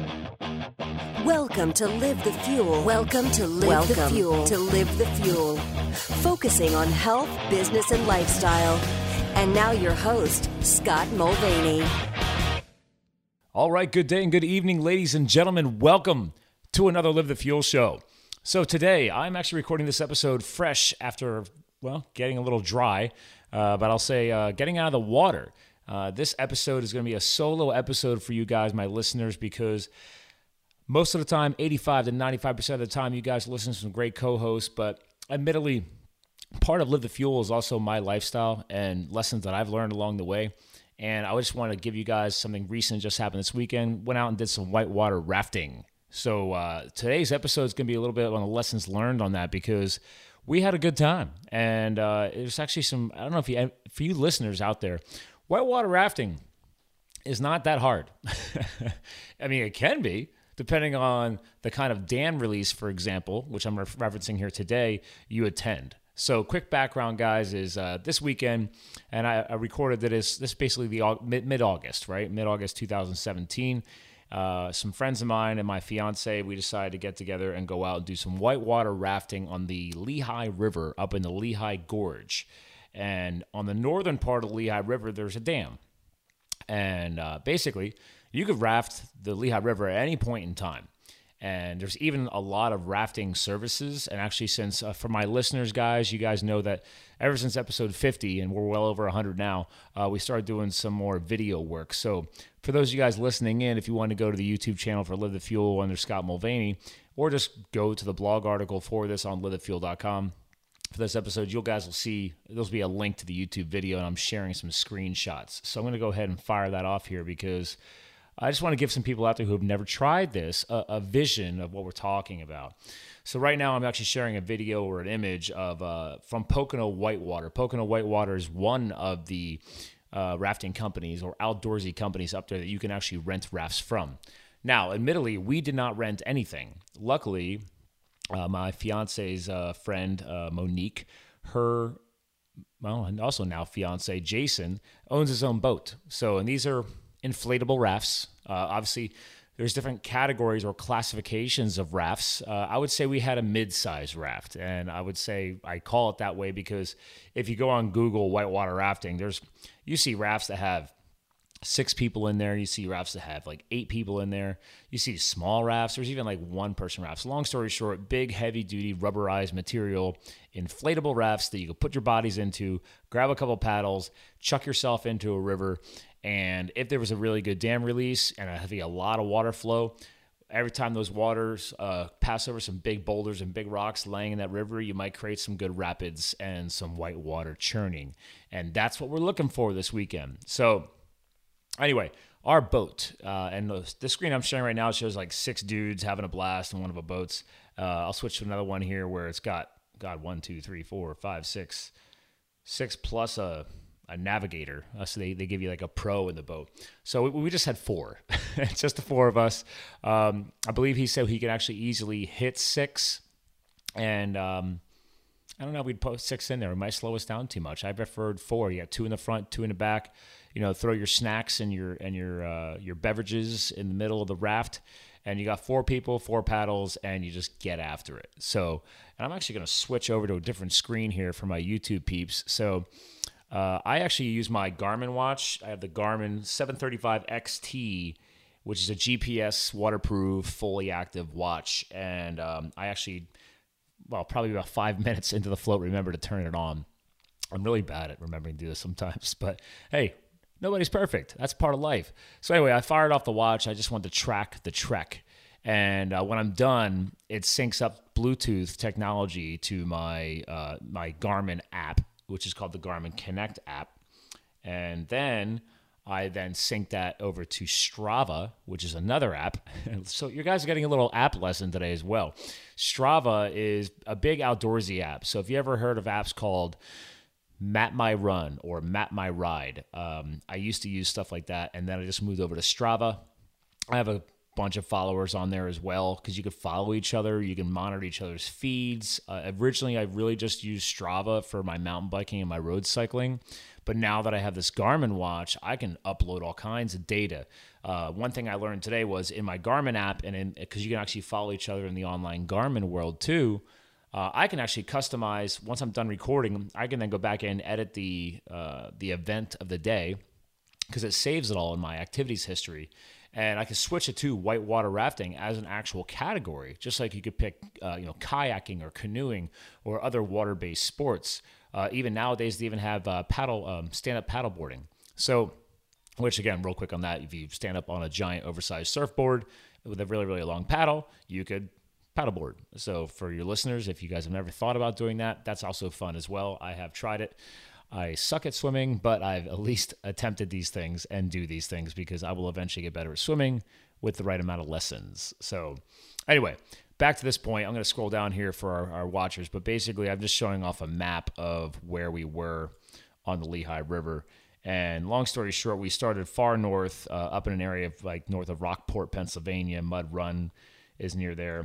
Welcome to Live the Fuel. Welcome to Live the Fuel. To Live the Fuel. Focusing on health, business, and lifestyle. And now your host, Scott Mulvaney. All right, good day and good evening, ladies and gentlemen. Welcome to another Live the Fuel show. So today, I'm actually recording this episode fresh after, getting a little dry, but I'll say getting out of the water. This episode is going to be a solo episode for you guys, my listeners, because most of the time, 85 to 95% of the time, you guys listen to some great co-hosts, but admittedly, part of Live the Fuel is also my lifestyle and lessons that I've learned along the way. And I just want to give you guys something recent just happened this weekend. Went out and did some whitewater rafting. So today's episode is going to be a little bit on the lessons learned on that because we had a good time. And there's actually some, I don't know if you, for you listeners out there, whitewater rafting is not that hard. I mean, it can be, depending on the kind of dam release, for example, which I'm referencing here today, you attend. So quick background, guys, is this weekend, and I recorded this basically the mid-August, right? Mid-August 2017. Some friends of mine and my fiance, we decided to get together and go out and do some whitewater rafting on the Lehigh River up in the Lehigh Gorge. And on the northern part of the Lehigh River, there's a dam. And basically, you could raft the Lehigh River at any point in time. And there's even a lot of rafting services. And actually, since for my listeners, guys, you guys know that ever since episode 50, and we're well over 100 now, we started doing some more video work. So for those of you guys listening in, if you want to go to the YouTube channel for Live the Fuel under Scott Mulvaney, or just go to the blog article for this on livethefuel.com. For this episode, you guys will see, there'll be a link to the YouTube video, and I'm sharing some screenshots. So I'm going to go ahead and fire that off here because I just want to give some people out there who have never tried this a vision of what we're talking about. So right now, I'm actually sharing a video or an image of from Pocono Whitewater. Pocono Whitewater is one of the rafting companies or outdoorsy companies up there that you can actually rent rafts from. Now, admittedly, we did not rent anything. Luckily, my fiance's friend, Monique, and also now fiance, Jason, owns his own boat. So, and these are inflatable rafts. Obviously, there's different categories or classifications of rafts. I would say we had a mid-size raft, and I would say I call it that way because if you go on Google whitewater rafting, you see rafts that have 6 people in there. You see rafts that have like 8 people in there. You see small rafts. There's even like 1-person rafts. Long story short, big, heavy-duty, rubberized material, inflatable rafts that you can put your bodies into, grab a couple paddles, chuck yourself into a river, and if there was a really good dam release and a lot of water flow, every time those waters pass over some big boulders and big rocks laying in that river, you might create some good rapids and some white water churning. And that's what we're looking for this weekend. So anyway, our boat, and the screen I'm sharing right now shows like 6 dudes having a blast in one of the boats. I'll switch to another one here where it's got, 1, 2, 3, 4, 5, 6 plus a navigator. So they give you like a pro in the boat. So we just had 4. It's just the 4 of us. I believe he said he could actually easily hit 6. And I don't know if we'd put 6 in there. It might slow us down too much. I preferred 4. You got 2 in the front, 2 in the back. Throw your snacks and your beverages in the middle of the raft. And you got 4 people, 4 paddles, and you just get after it. So, and I'm actually going to switch over to a different screen here for my YouTube peeps. So I actually use my Garmin watch. I have the Garmin 735 XT, which is a GPS waterproof, fully active watch. And I actually, probably about 5 minutes into the float, remember to turn it on. I'm really bad at remembering to do this sometimes, but hey, nobody's perfect. That's part of life. So anyway, I fired off the watch. I just wanted to track the trek. And when I'm done, it syncs up Bluetooth technology to my my Garmin app, which is called the Garmin Connect app. And then I sync that over to Strava, which is another app. So you guys are getting a little app lesson today as well. Strava is a big outdoorsy app. So if you ever heard of apps called Map My Run or Map My Ride, I used to use stuff like that, and then I just moved over to Strava. I have a bunch of followers on there as well because you could follow each other. You can monitor each other's feeds. Originally, I really just used Strava for my mountain biking and my road cycling. But now that I have this Garmin watch, I can upload all kinds of data. One thing I learned today was in my Garmin app, and because you can actually follow each other in the online Garmin world too, I can actually customize. Once I'm done recording, I can then go back and edit the event of the day because it saves it all in my activities history. And I can switch it to whitewater rafting as an actual category, just like you could pick, kayaking or canoeing or other water-based sports. Even nowadays, they even have stand-up paddleboarding. So, which again, real quick on that, if you stand up on a giant oversized surfboard with a really, really long paddle, you could paddleboard. So for your listeners, if you guys have never thought about doing that, that's also fun as well. I have tried it. I suck at swimming, but I've at least attempted these things and do these things because I will eventually get better at swimming with the right amount of lessons. So anyway, back to this point, I'm going to scroll down here for our watchers, but basically I'm just showing off a map of where we were on the Lehigh River. And long story short, we started far north, up in an area of like north of Rockport, Pennsylvania. Mud Run is near there.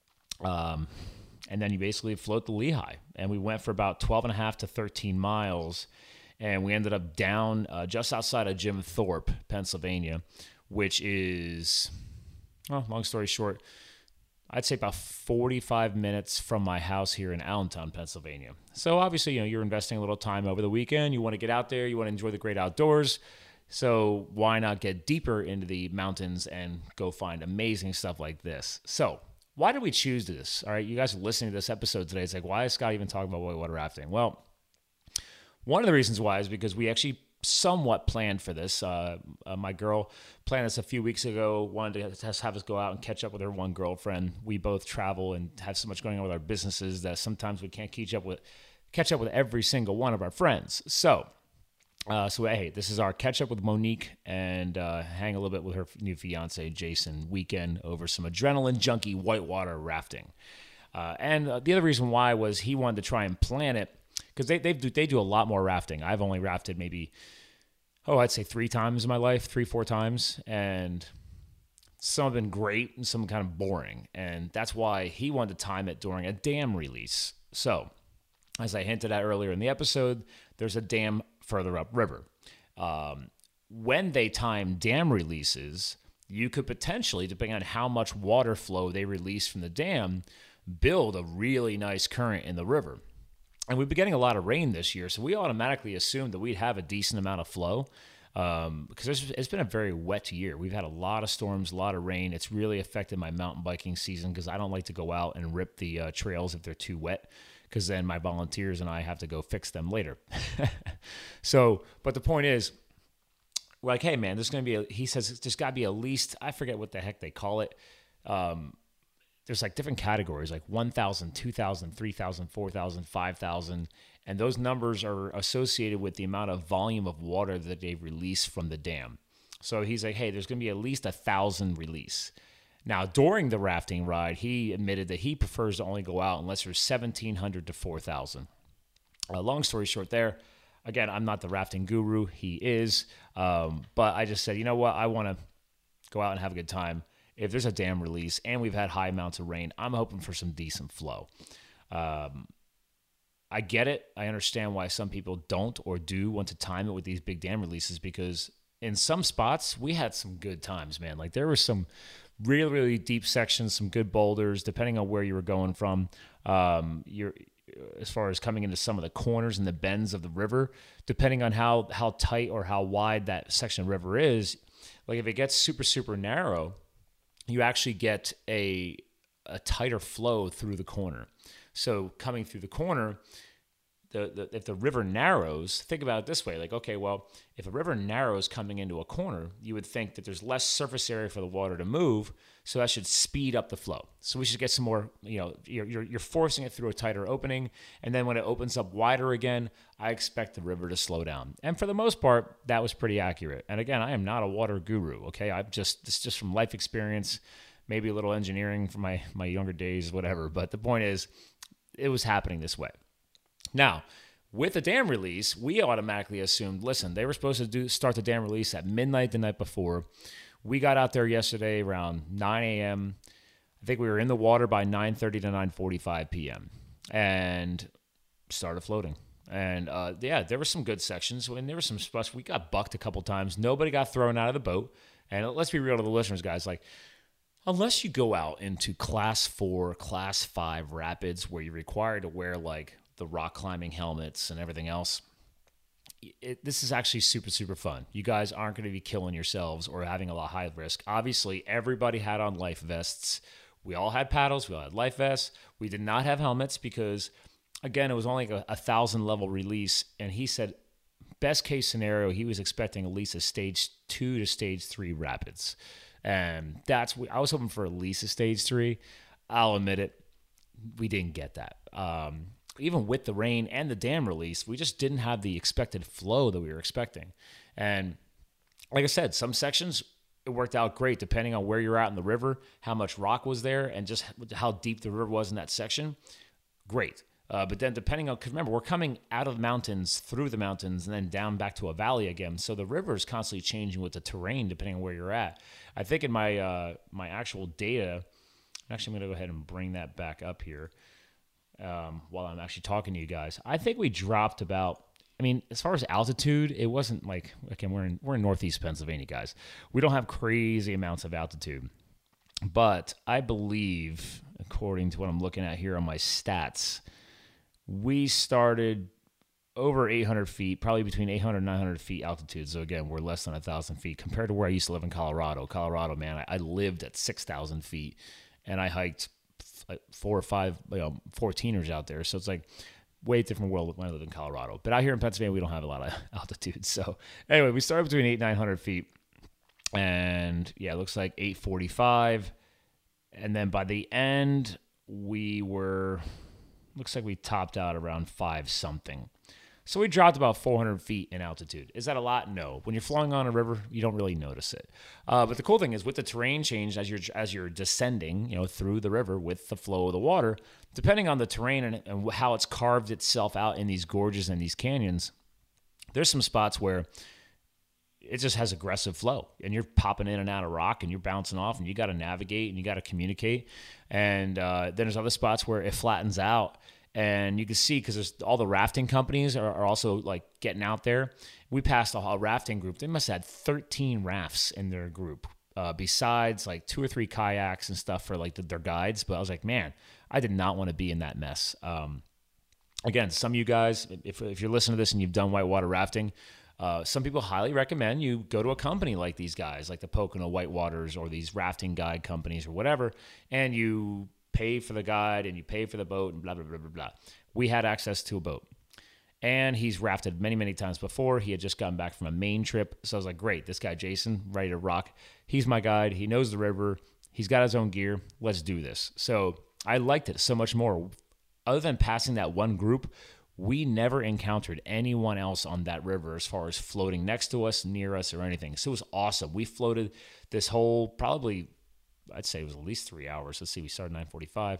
And then you basically float the Lehigh. And we went for about 12 and a half to 13 miles. And we ended up down just outside of Jim Thorpe, Pennsylvania, which is, well, long story short, I'd say about 45 minutes from my house here in Allentown, Pennsylvania. So obviously, you're investing a little time over the weekend. You want to get out there. You want to enjoy the great outdoors. So why not get deeper into the mountains and go find amazing stuff like this? So why did we choose this? All right, you guys are listening to this episode today. It's like, why is Scott even talking about whitewater rafting? Well, one of the reasons why is because we actually somewhat planned for this. My girl planned this a few weeks ago, wanted to have us go out and catch up with her one girlfriend. We both travel and have so much going on with our businesses that sometimes we can't catch up with every single one of our friends. So hey, this is our catch up with Monique and hang a little bit with her new fiance, Jason, weekend over some adrenaline junkie whitewater rafting. And the other reason why was he wanted to try and plan it because they do a lot more rafting. I've only rafted maybe, I'd say 3 times in my life, 3-4 times. And some have been great and some kind of boring. And that's why he wanted to time it during a dam release. So as I hinted at earlier in the episode, there's a dam further upriver. When they time dam releases, you could potentially, depending on how much water flow they release from the dam, build a really nice current in the river. And we've been getting a lot of rain this year, so we automatically assumed that we'd have a decent amount of flow because it's been a very wet year. We've had a lot of storms, a lot of rain. It's really affected my mountain biking season because I don't like to go out and rip the trails if they're too wet, because then my volunteers and I have to go fix them later. So, but the point is, we're like, hey, man, there's going to be he says there's got to be at least, I forget what the heck they call it. There's like different categories, like 1,000, 2,000, 3,000, 4,000, 5,000. And those numbers are associated with the amount of volume of water that they release from the dam. So he's like, hey, there's going to be at least 1,000 release. Now, during the rafting ride, he admitted that he prefers to only go out unless there's 1,700 to 4,000. Long story short there, again, I'm not the rafting guru. He is. But I just said, you know what? I want to go out and have a good time. If there's a dam release and we've had high amounts of rain, I'm hoping for some decent flow. I get it. I understand why some people don't or do want to time it with these big dam releases because in some spots, we had some good times, man. Like there were some really, really deep sections, some good boulders, depending on where you were going from. As far as coming into some of the corners and the bends of the river, depending on how tight or how wide that section of river is. Like if it gets super, super narrow, you actually get a tighter flow through the corner. So coming through the corner, if the river narrows, think about it this way. Like, okay, well, if a river narrows coming into a corner, you would think that there's less surface area for the water to move, so that should speed up the flow. So we should get some more, you're forcing it through a tighter opening, and then when it opens up wider again, I expect the river to slow down. And for the most part, that was pretty accurate. And again, I am not a water guru, okay? This is just from life experience, maybe a little engineering from my younger days, whatever. But the point is, it was happening this way. Now, with the dam release, we automatically assumed, listen, they were supposed to start the dam release at midnight the night before. We got out there yesterday around 9 a.m. I think we were in the water by 9:30 to 9:45 p.m. and started floating. And yeah, there were some good sections, and there were some spots we got bucked a couple times. Nobody got thrown out of the boat. And let's be real to the listeners, guys. Like, unless you go out into class 4, class 5 rapids where you're required to wear like the rock climbing helmets and everything else, this is actually super, super fun. You guys aren't going to be killing yourselves or having a lot of high risk. Obviously, everybody had on life vests. We all had paddles. We all had life vests. We did not have helmets because, again, it was only like a 1,000 level release. And he said, best case scenario, he was expecting at least a stage 2 to stage 3 rapids. And I was hoping for at least a stage 3. I'll admit it, we didn't get that. Even with the rain and the dam release, we just didn't have the expected flow that we were expecting. And like I said, some sections, it worked out great depending on where you're at in the river, how much rock was there, and just how deep the river was in that section. Great. But then depending on, because remember, we're coming out of the mountains, through the mountains, and then down back to a valley again. So the river is constantly changing with the terrain depending on where you're at. I think in my my actual data, actually I'm going to go ahead and bring that back up here while I'm actually talking to you guys. I think we dropped about, I mean, as far as altitude, it wasn't like, again, we're in Northeast Pennsylvania, guys. We don't have crazy amounts of altitude. But I believe, according to what I'm looking at here on my stats, we started over 800 feet, probably between 800 and 900 feet altitude. So again, we're less than 1,000 feet compared to where I used to live in Colorado. Colorado, man, I lived at 6,000 feet, and I hiked 4 or 5 14ers out there. So it's like way different world when I lived in Colorado. But out here in Pennsylvania, we don't have a lot of altitude. So anyway, we started between 800 and 900 feet. And yeah, it looks like 845. And then by the end, looks like we topped out around 5 something. So we dropped about 400 feet in altitude. Is that a lot? No. When you're flowing on a river, you don't really notice it. But the cool thing is with the terrain change as you're descending, through the river with the flow of the water, depending on the terrain and how it's carved itself out in these gorges and these canyons, there's some spots where it just has aggressive flow and you're popping in and out of rock and you're bouncing off and you got to navigate and you got to communicate. And then there's other spots where it flattens out. And you can see, because there's all the rafting companies are also like getting out there. We passed a rafting group. They must have had 13 rafts in their group, besides like 2 or 3 kayaks and stuff for like their guides. But I was like, man, I did not want to be in that mess. Again, some of you guys, if you're listening to this and you've done whitewater rafting, some people highly recommend you go to a company like these guys, like the Pocono Whitewaters or these rafting guide companies or whatever, and you pay for the guide and you pay for the boat and blah, blah, blah, blah, blah. We had access to a boat. And he's rafted many, many times before. He had just gotten back from a Maine trip. So I was like, great, this guy Jason, ready to rock. He's my guide. He knows the river. He's got his own gear. Let's do this. So I liked it so much more. Other than passing that one group, we never encountered anyone else on that river as far as floating next to us, near us, or anything. So it was awesome. We floated this whole, probably, I'd say it was at least 3 hours. Let's see, we started 9:45.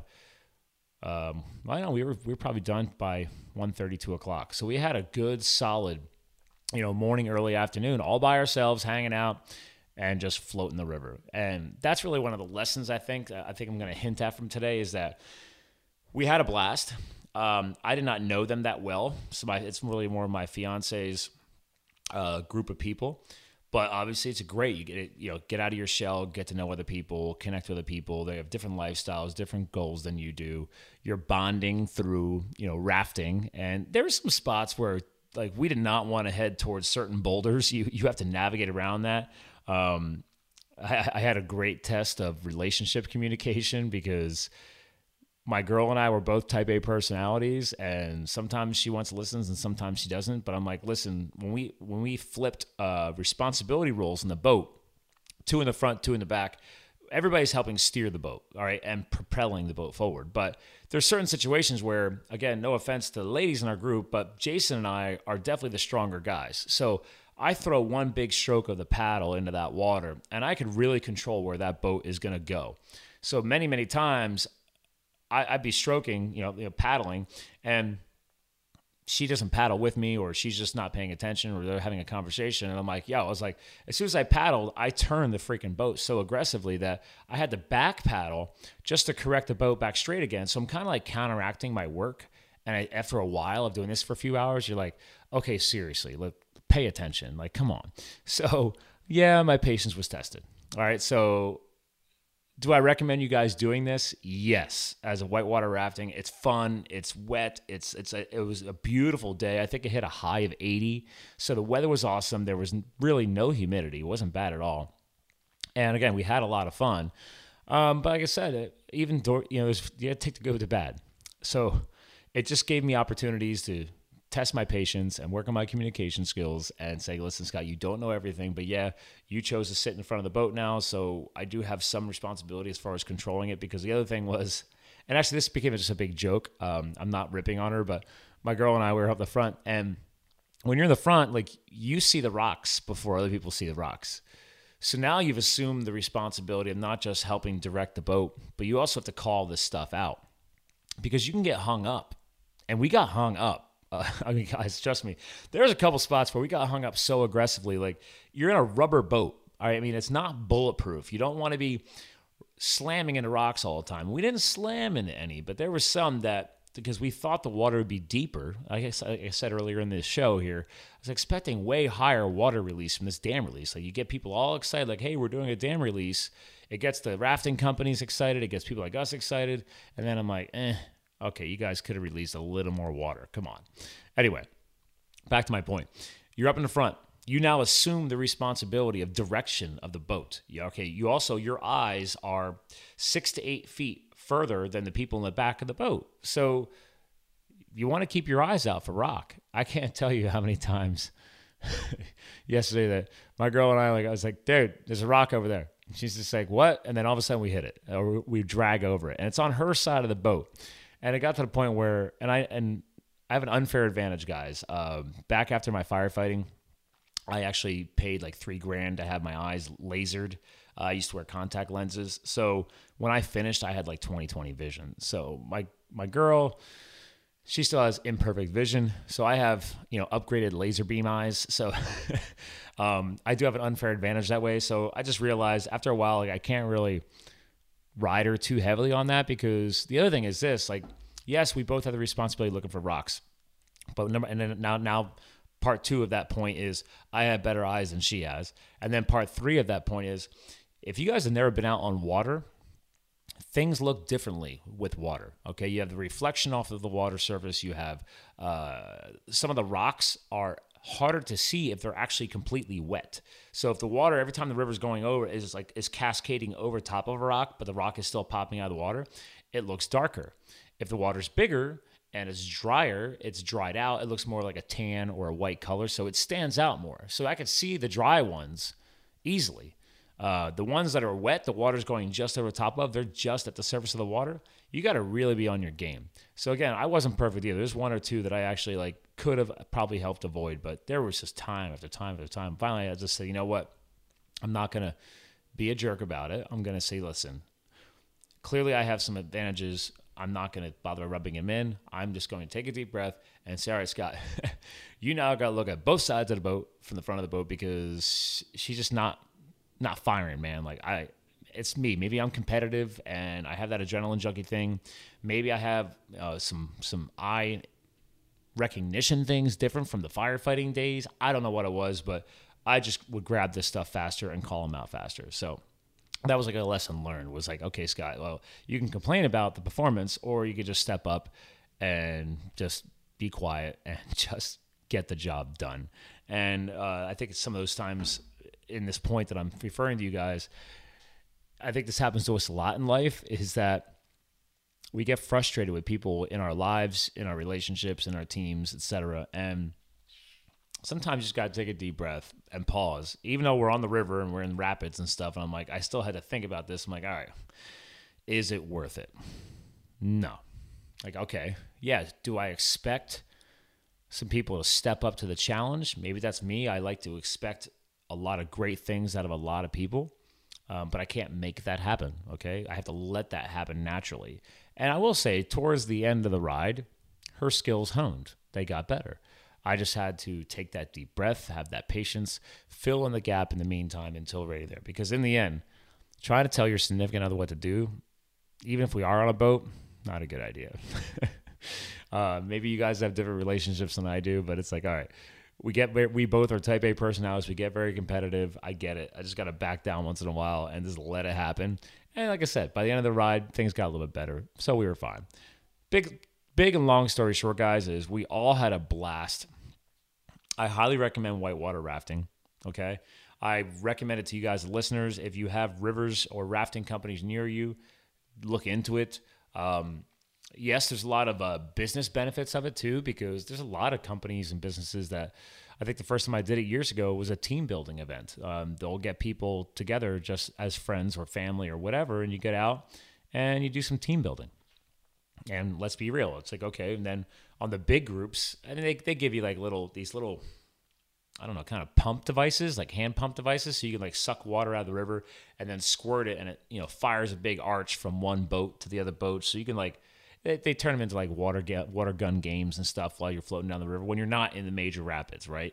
I know we were probably done by 1:30, 2 o'clock. So we had a good, solid, morning, early afternoon, all by ourselves, hanging out and just floating the river. And that's really one of the lessons I think I'm going to hint at from today is that we had a blast. I did not know them that well, so it's really more my fiance's group of people. But obviously, it's great. You get out of your shell, get to know other people, connect with other people. They have different lifestyles, different goals than you do. You're bonding through, rafting. And there were some spots where, like, we did not want to head towards certain boulders. You have to navigate around that. I had a great test of relationship communication because my girl and I were both type A personalities, and sometimes she wants to listen and sometimes she doesn't. But I'm like, listen, when we flipped responsibility roles in the boat, 2 in the front, 2 in the back, everybody's helping steer the boat, all right, and propelling the boat forward. But there's certain situations where, again, no offense to the ladies in our group, but Jason and I are definitely the stronger guys. So I throw one big stroke of the paddle into that water, and I could really control where that boat is going to go. So many, many times, I'd be stroking, paddling, and she doesn't paddle with me, or she's just not paying attention, or they're having a conversation. And I'm like, I was like, as soon as I paddled, I turned the freaking boat so aggressively that I had to back paddle just to correct the boat back straight again. So I'm kind of like counteracting my work And after a while of doing this for a few hours, you're like, okay, seriously, look, pay attention. Like, come on. So yeah, my patience was tested. All right. So do I recommend you guys doing this? Yes. As a whitewater rafting, it's fun. It's wet. It was a beautiful day. I think it hit a high of 80. So the weather was awesome. There was really no humidity. It wasn't bad at all. And again, we had a lot of fun. But like I said, you had to take the good to bad. So it just gave me opportunities to test my patience and work on my communication skills and say, listen, Scott, you don't know everything, but yeah, you chose to sit in front of the boat now. So I do have some responsibility as far as controlling it, because the other thing was, and actually this became just a big joke. I'm not ripping on her, but my girl and I were up the front, and when you're in the front, like, you see the rocks before other people see the rocks. So now you've assumed the responsibility of not just helping direct the boat, but you also have to call this stuff out, because you can get hung up, and we got hung up. I mean, guys, trust me, there's a couple spots where we got hung up so aggressively. Like, you're in a rubber boat. All right? I mean, it's not bulletproof. You don't want to be slamming into rocks all the time. We didn't slam into any, but there were some that, because we thought the water would be deeper. Like I said earlier in this show here, I was expecting way higher water release from this dam release. Like, you get people all excited, like, hey, we're doing a dam release. It gets the rafting companies excited. It gets people like us excited. And then I'm like, okay, you guys could have released a little more water. Come on. Anyway, back to my point. You're up in the front. You now assume the responsibility of direction of the boat. Okay, your eyes are 6 to 8 feet further than the people in the back of the boat. So you want to keep your eyes out for rock. I can't tell you how many times yesterday that my girl and I was like, dude, there's a rock over there. She's just like, what? And then all of a sudden we hit it, or we drag over it, and it's on her side of the boat. And it got to the point where, and I have an unfair advantage, guys. Back after my firefighting, I actually paid like $3,000 to have my eyes lasered. I used to wear contact lenses. So when I finished, I had like 20/20 vision. So my girl, she still has imperfect vision. So I have, upgraded laser beam eyes. So I do have an unfair advantage that way. So I just realized after a while, like, I can't really ride her too heavily on that, because the other thing is this, like, yes, we both have the responsibility looking for rocks, but now part 2 of that point is I have better eyes than she has. And then part 3 of that point is, if you guys have never been out on water, things look differently with water. Okay. You have the reflection off of the water surface. You have, some of the rocks are harder to see if they're actually completely wet. So if the water, every time the river's going over, is cascading over top of a rock, but the rock is still popping out of the water, it looks darker. If the water's bigger and it's drier, it's dried out, it looks more like a tan or a white color, so it stands out more. So I could see the dry ones easily. The ones that are wet, the water's going just over top of, they're just at the surface of the water. You got to really be on your game. So again, I wasn't perfect either. There's 1 or 2 that I actually could have probably helped avoid, but there was just time after time after time. Finally, I just said, you know what? I'm not going to be a jerk about it. I'm going to say, listen, clearly I have some advantages. I'm not going to bother rubbing them in. I'm just going to take a deep breath and say, all right, Scott, you now got to look at both sides of the boat from the front of the boat, because she's just not firing, man. It's me. Maybe I'm competitive and I have that adrenaline junkie thing. Maybe I have some eye recognition things different from the firefighting days. I don't know what it was, but I just would grab this stuff faster and call them out faster. So that was like a lesson learned, was like, okay, Scott, well, you can complain about the performance, or you could just step up and just be quiet and just get the job done. And I think it's some of those times in this point that I'm referring to you guys, I think this happens to us a lot in life, is that we get frustrated with people in our lives, in our relationships, in our teams, etc. And sometimes you just got to take a deep breath and pause. Even though we're on the river and we're in rapids and stuff, and I'm like, I still had to think about this. I'm like, all right, is it worth it? No. Like, okay, yeah, do I expect some people to step up to the challenge? Maybe that's me. I like to expect a lot of great things out of a lot of people. But I can't make that happen, okay? I have to let that happen naturally. And I will say, towards the end of the ride, her skills honed. They got better. I just had to take that deep breath, have that patience, fill in the gap in the meantime until ready there. Because in the end, trying to tell your significant other what to do, even if we are on a boat, not a good idea. Maybe you guys have different relationships than I do, but it's like, all right, we both are type A personalities. We get very competitive. I get it. I just got to back down once in a while and just let it happen. And like I said, by the end of the ride, things got a little bit better. So we were fine. Big and long story short, guys, is we all had a blast. I highly recommend whitewater rafting. Okay. I recommend it to you guys, the listeners. If you have rivers or rafting companies near you, look into it. Yes, there's a lot of business benefits of it too, because there's a lot of companies and businesses that I think the first time I did it years ago was a team building event. They'll get people together just as friends or family or whatever, and you get out and you do some team building. And let's be real, it's like, okay, and then on the big groups, and they give you like these little, I don't know, kind of pump devices, like hand pump devices, so you can like suck water out of the river and then squirt it, and it, you know, fires a big arch from one boat to the other boat. So you can like, they turn them into like water gun games and stuff while you're floating down the river when you're not in the major rapids, right?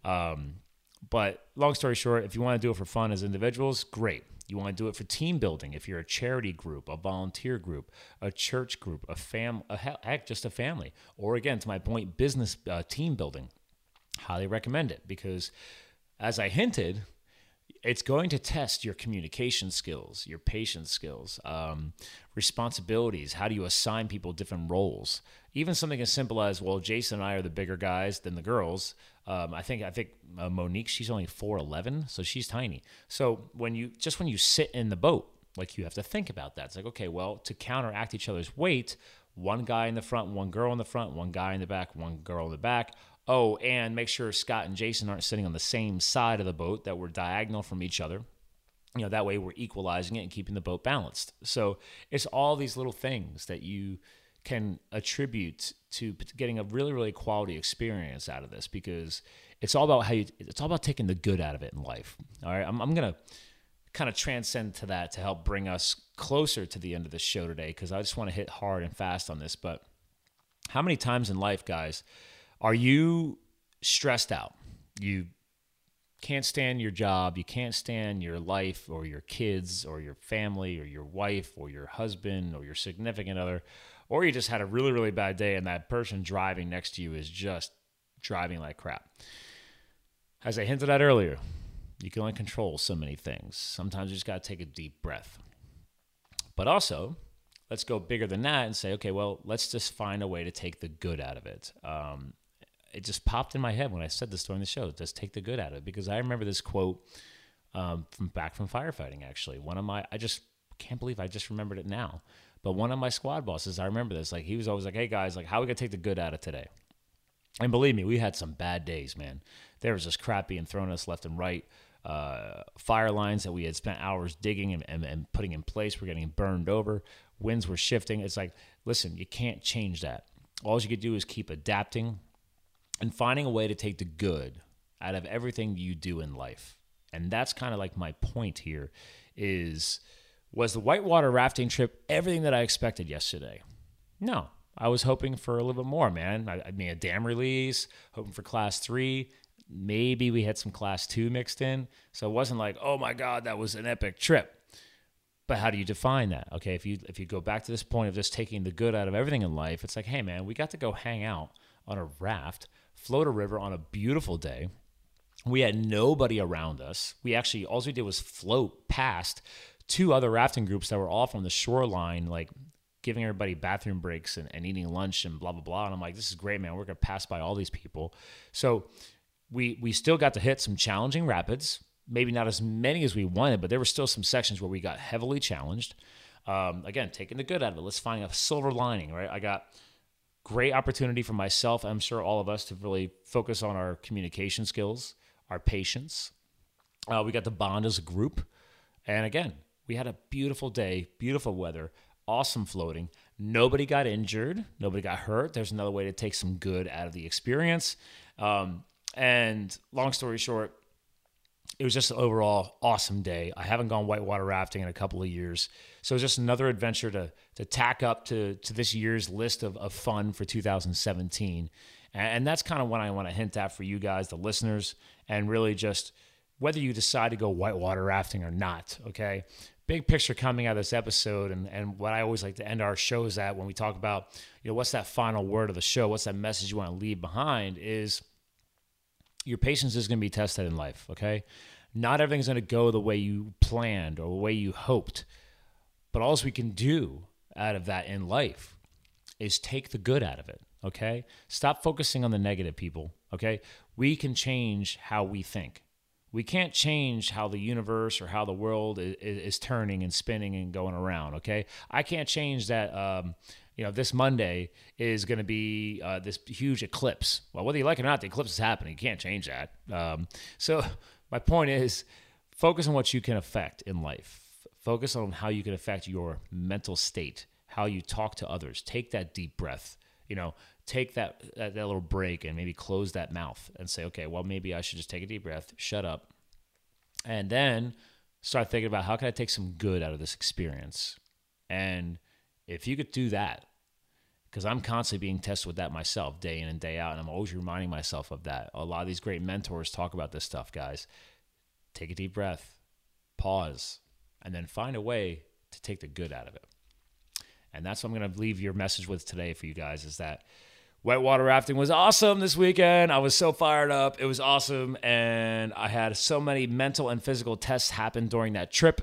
But long story short, if you want to do it for fun as individuals, great. You want to do it for team building. If you're a charity group, a volunteer group, a church group, heck, just a family, or again, to my point, business team building, highly recommend it, because as I hinted, it's going to test your communication skills, your patience skills, responsibilities. How do you assign people different roles? Even something as simple as, well, Jason and I are the bigger guys than the girls. I think Monique, she's only 4'11", so she's tiny. So when you sit in the boat, like, you have to think about that. It's like, okay, well, to counteract each other's weight, one guy in the front, one girl in the front, one guy in the back, one girl in the back. Oh, and make sure Scott and Jason aren't sitting on the same side of the boat, that we're diagonal from each other. You know, that way we're equalizing it and keeping the boat balanced. So it's all these little things that you can attribute to getting a really, really quality experience out of this, because it's all about taking the good out of it in life. All right. I'm going to kind of transcend to that to help bring us closer to the end of the show today, because I just want to hit hard and fast on this. But how many times in life, guys, are you stressed out? You can't stand your job. You can't stand your life or your kids or your family or your wife or your husband or your significant other, or you just had a really, really bad day and that person driving next to you is just driving like crap. As I hinted at earlier, you can only control so many things. Sometimes you just got to take a deep breath. But also, let's go bigger than that and say, okay, well, let's just find a way to take the good out of it. It just popped in my head when I said this during the show, just take the good out of it, because I remember this quote from firefighting, actually. I just can't believe I just remembered it now. But one of my squad bosses, I remember this, like, he was always like, hey guys, like, how are we gonna take the good out of today? And believe me, we had some bad days, man. There was just crap being thrown at us left and right. Fire lines that we had spent hours digging and putting in place were getting burned over. Winds were shifting. It's like, listen, you can't change that. All you could do is keep adapting and finding a way to take the good out of everything you do in life. And that's kind of like my point here was the whitewater rafting trip everything that I expected yesterday? No, I was hoping for a little bit more, man. I mean, a dam release, hoping for class 3. Maybe we had some class 2 mixed in. So it wasn't like, oh my God, that was an epic trip. But how do you define that? Okay, if you go back to this point of just taking the good out of everything in life, it's like, hey man, we got to go hang out on a raft, float a river on a beautiful day. We had nobody around us. All we did was float past 2 other rafting groups that were all from the shoreline, like giving everybody bathroom breaks and eating lunch and blah, blah, blah. And I'm like, this is great, man. We're going to pass by all these people. So we still got to hit some challenging rapids, maybe not as many as we wanted, but there were still some sections where we got heavily challenged. Again, taking the good out of it. Let's find a silver lining, right? I got great opportunity for myself, I'm sure all of us, to really focus on our communication skills, our patience. We got to bond as a group. And again, we had a beautiful day, beautiful weather, awesome floating. Nobody got injured. Nobody got hurt. There's another way to take some good out of the experience. And long story short, it was just an overall awesome day. I haven't gone whitewater rafting in a couple of years. So it was just another adventure to tack up to this year's list of fun for 2017. And that's kind of what I want to hint at for you guys, the listeners, and really just whether you decide to go whitewater rafting or not, okay? big picture coming out of this episode, and what I always like to end our shows at when we talk about, what's that final word of the show, what's that message you want to leave behind, is your patience is going to be tested in life, okay? Not everything's going to go the way you planned or the way you hoped, but all we can do out of that in life is take the good out of it, okay? Stop focusing on the negative, people, okay? We can change how we think. We can't change how the universe or how the world is turning and spinning and going around, okay? I can't change that, this Monday is going to be this huge eclipse. Well, whether you like it or not, the eclipse is happening. You can't change that. So my point is, focus on what you can affect in life. Focus on how you can affect your mental state, how you talk to others. Take that deep breath, take that little break and maybe close that mouth and say, okay, well, maybe I should just take a deep breath, shut up, and then start thinking about how can I take some good out of this experience. And if you could do that, because I'm constantly being tested with that myself day in and day out, and I'm always reminding myself of that. A lot of these great mentors talk about this stuff, guys. Take a deep breath, pause, and then find a way to take the good out of it. And that's what I'm going to leave your message with today for you guys, is that whitewater rafting was awesome this weekend. I was so fired up. It was awesome. And I had so many mental and physical tests happen during that trip.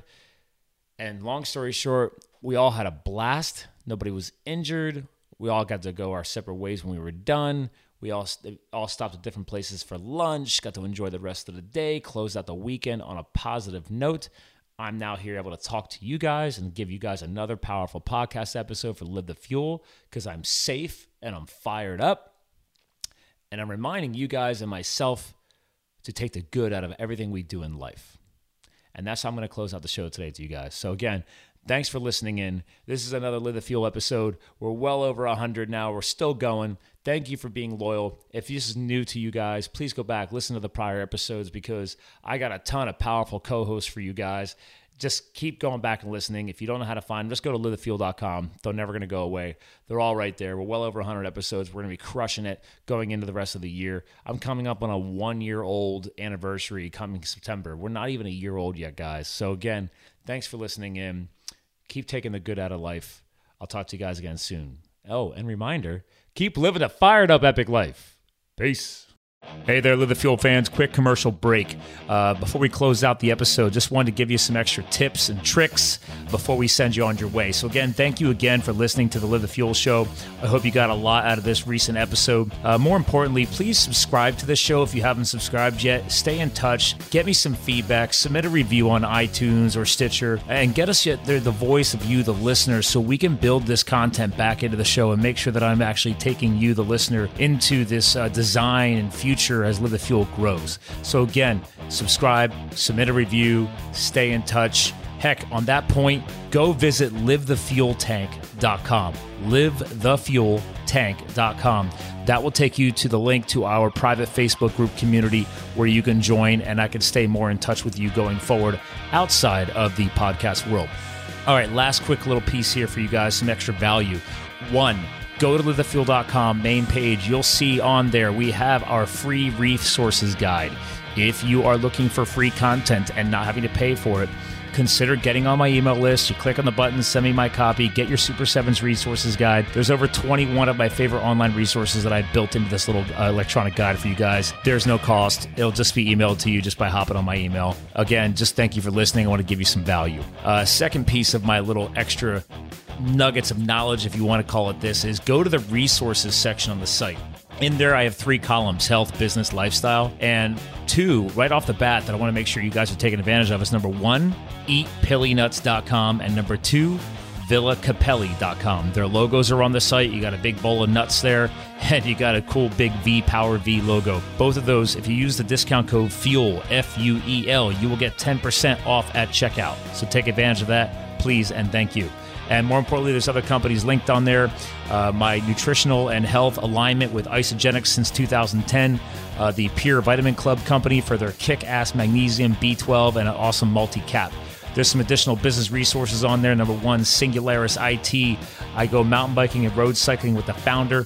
And long story short, we all had a blast. Nobody was injured. We all got to go our separate ways when we were done. We all stopped at different places for lunch, got to enjoy the rest of the day, closed out the weekend on a positive note. I'm now here able to talk to you guys and give you guys another powerful podcast episode for Live the Fuel, because I'm safe and I'm fired up. And I'm reminding you guys and myself to take the good out of everything we do in life. And that's how I'm going to close out the show today to you guys. So again, thanks for listening in. This is another Live the Fuel episode. We're well over 100 now. We're still going. Thank you for being loyal. If this is new to you guys, please go back, listen to the prior episodes, because I got a ton of powerful co-hosts for you guys. Just keep going back and listening. If you don't know how to find them, just go to livethefuel.com. They're never going to go away. They're all right there. We're well over 100 episodes. We're going to be crushing it going into the rest of the year. I'm coming up on a 1-year-old anniversary coming September. We're not even a year old yet, guys. So again, thanks for listening in. Keep taking the good out of life. I'll talk to you guys again soon. Oh, and reminder, keep living a fired up epic life. Peace. Hey there, Live the Fuel fans. Quick commercial break. Before we close out the episode, just wanted to give you some extra tips and tricks before we send you on your way. So again, thank you again for listening to the Live the Fuel show. I hope you got a lot out of this recent episode. More importantly, please subscribe to this show if you haven't subscribed yet. Stay in touch. Get me some feedback. Submit a review on iTunes or Stitcher, and get us the voice of you, the listener, so we can build this content back into the show and make sure that I'm actually taking you, the listener, into this design and future as Live the Fuel grows. So again, subscribe, submit a review, stay in touch. Heck, on that point, go visit livethefueltank.com. livethefueltank.com. That will take you to the link to our private Facebook group community where you can join, and I can stay more in touch with you going forward outside of the podcast world. All right, last quick little piece here for you guys, some extra value. One, go to livethefuel.com main page. You'll see on there we have our free reef sources guide. If you are looking for free content and not having to pay for it, consider getting on my email list. You click on the button, send me my copy, get your Super 7s resources guide. There's over 21 of my favorite online resources that I built into this little electronic guide for you guys. There's no cost. It'll just be emailed to you just by hopping on my email. Again, just thank you for listening. I want to give you some value. Second piece of my little extra nuggets of knowledge, if you want to call it this, is go to the resources section on the site. In there, I have 3 columns: health, business, lifestyle, and 2 right off the bat that I want to make sure you guys are taking advantage of is number 1, eatpillynuts.com, and number 2, villacapelli.com. Their logos are on the site. You got a big bowl of nuts there, and you got a cool big Power V logo. Both of those, if you use the discount code FUEL, F-U-E-L, you will get 10% off at checkout. So take advantage of that, please, and thank you. And more importantly, there's other companies linked on there. My nutritional and health alignment with Isogenics since 2010. The Pure Vitamin Club company for their kick-ass magnesium, B12, and an awesome multi-cap. There's some additional business resources on there. Number 1, Singularis IT. I go mountain biking and road cycling with the founder.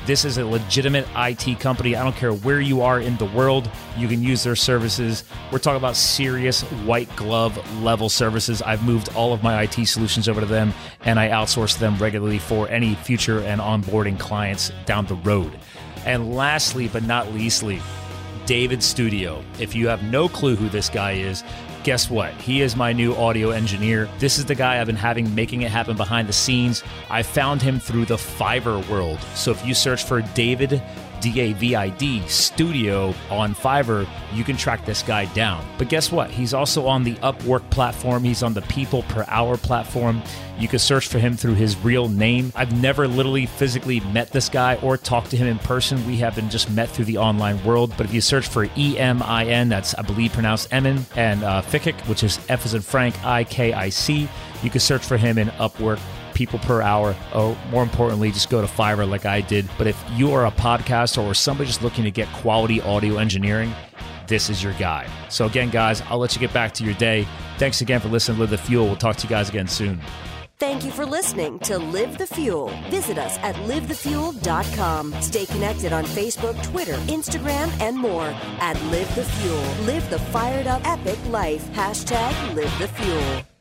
This is a legitimate IT company. I don't care where you are in the world, you can use their services. We're talking about serious white glove level services. I've moved all of my IT solutions over to them, and I outsource them regularly for any future and onboarding clients down the road. And lastly, but not leastly, David Studio. If you have no clue who this guy is, guess what? He is my new audio engineer. This is the guy I've been making it happen behind the scenes. I found him through the Fiverr world. So if you search for David, D-A-V-I-D, Studio on Fiverr, you can track this guy down. But guess what? He's also on the Upwork platform. He's on the People Per Hour platform. You can search for him through his real name. I've never literally physically met this guy or talked to him in person. We have been just met through the online world. But if you search for E-M-I-N, that's I believe pronounced Emin, and Fikic, which is F as in Frank, I-K-I-C, you can search for him in Upwork. People per hour, or more importantly, just go to Fiverr like I did. But if you are a podcaster or somebody just looking to get quality audio engineering, this is your guy. So again, guys, I'll let you get back to your day. Thanks again for listening to Live the Fuel. We'll talk to you guys again soon. Thank you for listening to Live the Fuel. Visit us at livethefuel.com. Stay connected on Facebook, Twitter, Instagram, and more at Live the Fuel. Live the fired up epic life. #LiveTheFuel.